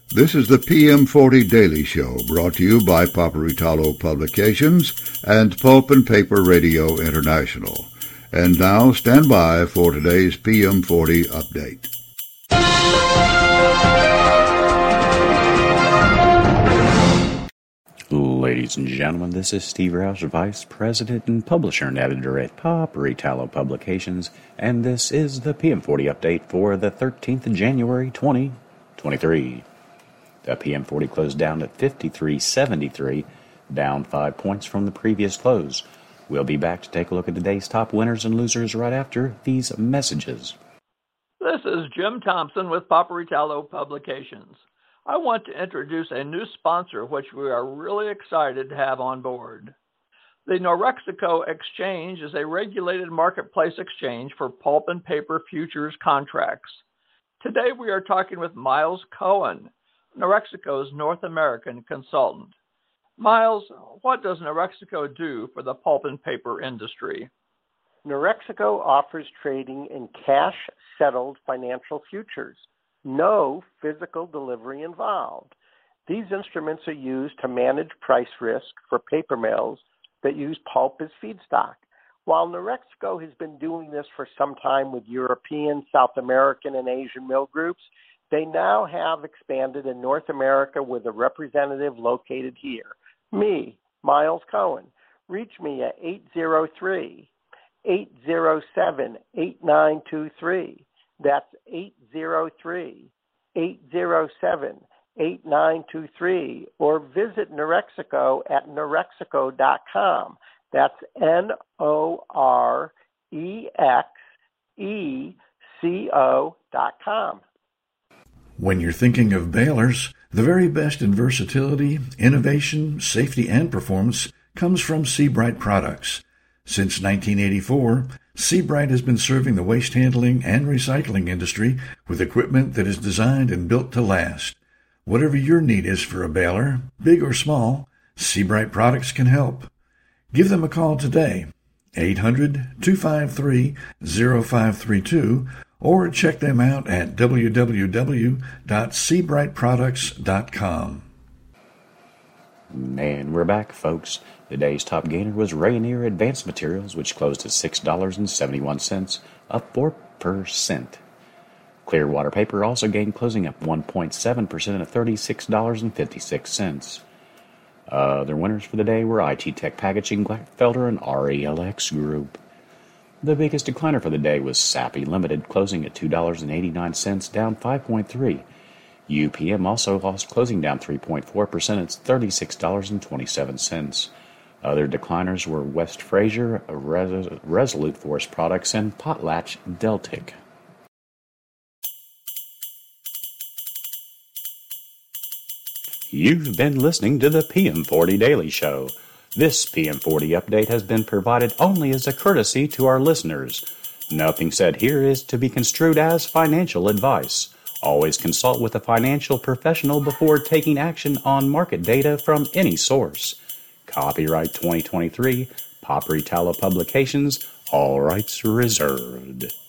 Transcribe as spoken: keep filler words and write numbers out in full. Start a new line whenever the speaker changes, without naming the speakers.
This is the P M forty Daily Show, brought to you by Paperitalo Publications and Pulp and Paper Radio International. And now, stand by for today's P M forty update.
Ladies and gentlemen, this is Steve Roush, Vice President and Publisher and Editor at Paperitalo Publications, and this is the P M forty update for the thirteenth of January, twenty twenty-three. The P M forty closed down at fifty-three seventy-three, down five points from the previous close. We'll be back to take a look at the day's top winners and losers right after these messages.
This is Jim Thompson with Paperitalo Publications. I want to introduce a new sponsor which we are really excited to have on board. The Norexeco Exchange is a regulated marketplace exchange for pulp and paper futures contracts. Today we are talking with Miles Cohen, Norexeco's North American consultant. Miles, what does Norexeco do for the pulp and paper industry?
Norexeco offers trading in cash-settled financial futures. No physical delivery involved. These instruments are used to manage price risk for paper mills that use pulp as feedstock. While Norexeco has been doing this for some time with European, South American, and Asian mill groups, they now have expanded in North America with a representative located here. Me, Miles Cohen. Reach me at eight zero three, eight zero seven, eight nine two three. That's eight zero three, eight zero seven, eight nine two three, or visit Norexeco at norexeco dot com. That's N O R E X E C O dot com.
When you're thinking of balers, the very best in versatility, innovation, safety, and performance comes from Seabright products. Since nineteen eighty-four, Seabright has been serving the waste handling and recycling industry with equipment that is designed and built to last. Whatever your need is for a baler, big or small, Seabright products can help. Give them a call today, eight hundred, two five three, zero five three two, or check them out at w w w dot seabright products dot com.
And we're back, folks. The day's top gainer was Rayonier Advanced Materials, which closed at six dollars and seventy-one cents, up four percent. Clearwater Paper also gained, closing up one point seven percent at thirty-six dollars and fifty-six cents. Other winners for the day were I T Tech Packaging, Glatfelter, and R E L X Group. The biggest decliner for the day was Sappi Limited, closing at two dollars and eighty-nine cents, down five point three percent. U P M also lost, closing down three point four percent at thirty-six dollars and twenty-seven cents. Other decliners were West Fraser, Res- Resolute Forest Products, and Potlatch Deltic. You've been listening to the P M forty Daily Show. This P M forty update has been provided only as a courtesy to our listeners. Nothing said here is to be construed as financial advice. Always consult with a financial professional before taking action on market data from any source. Copyright twenty twenty-three, Paperitalo Publications, all rights reserved.